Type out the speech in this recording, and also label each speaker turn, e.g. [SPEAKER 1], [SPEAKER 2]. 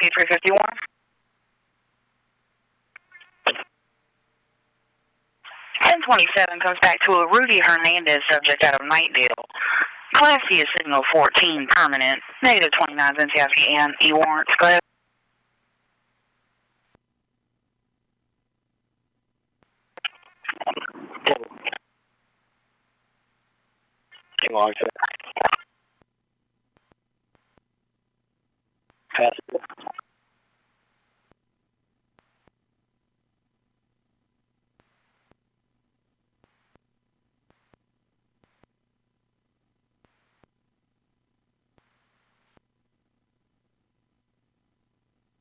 [SPEAKER 1] Zenski 351. 1027 comes back to a Rudy Hernandez subject out of Nightdale. Class C is signal 14 permanent. Negative 29 Zenski and E warrants. Go ahead.
[SPEAKER 2] Long